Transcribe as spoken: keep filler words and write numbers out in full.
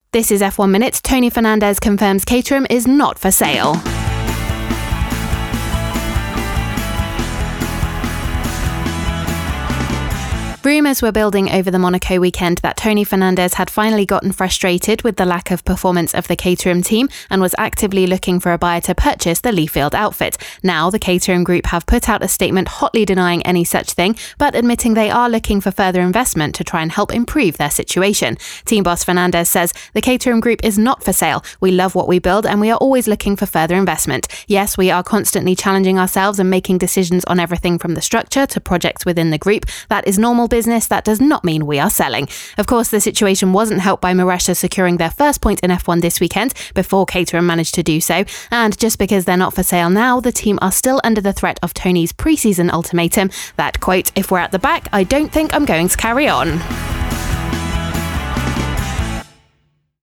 This is F one Minute. Tony Fernandes confirms Caterham is not for sale. Rumours were building over the Monaco weekend that Tony Fernandes had finally gotten frustrated with the lack of performance of the Caterham team and was actively looking for a buyer to purchase the Leafield outfit. Now, the Caterham Group have put out a statement hotly denying any such thing, but admitting they are looking for further investment to try and help improve their situation. Team boss Fernandes says, "The Caterham Group is not for sale. We love what we build and we are always looking for further investment. Yes, we are constantly challenging ourselves and making decisions on everything from the structure to projects within the group. That is normal business. That does not mean we are selling." Of course, the situation wasn't helped by Marussia securing their first point in F one this weekend before Caterham managed to do so. And just because they're not for sale now, the team are still under the threat of Tony's pre-season ultimatum that, quote, "If we're at the back, I don't think I'm going to carry on."